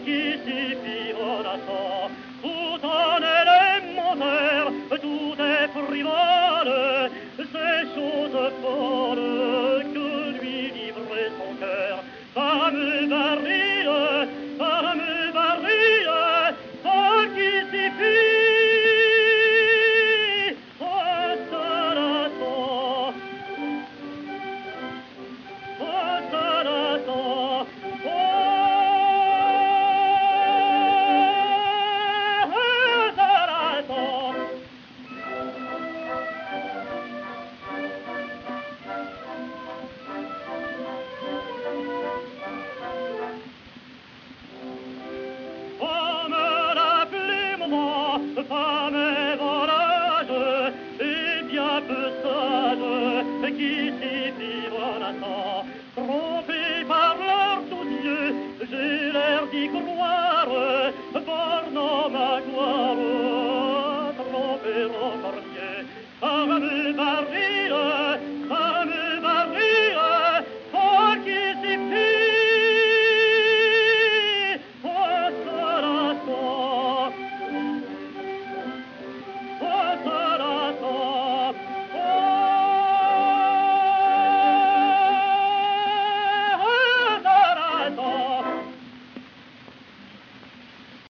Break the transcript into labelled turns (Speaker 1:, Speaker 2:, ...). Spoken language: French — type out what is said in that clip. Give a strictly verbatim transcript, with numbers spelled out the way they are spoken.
Speaker 1: qui suffira à ça. Tout en élémentaire, tout est frivole, ces choses folles que lui livrait son cœur. Femme barille, femme barille, ça qui suffit. Femme et volage, et bien peu sage, qui s'y vivra à ça. Trompé par leurs doux yeux, j'ai l'air d'y croire, bornant ma gloire.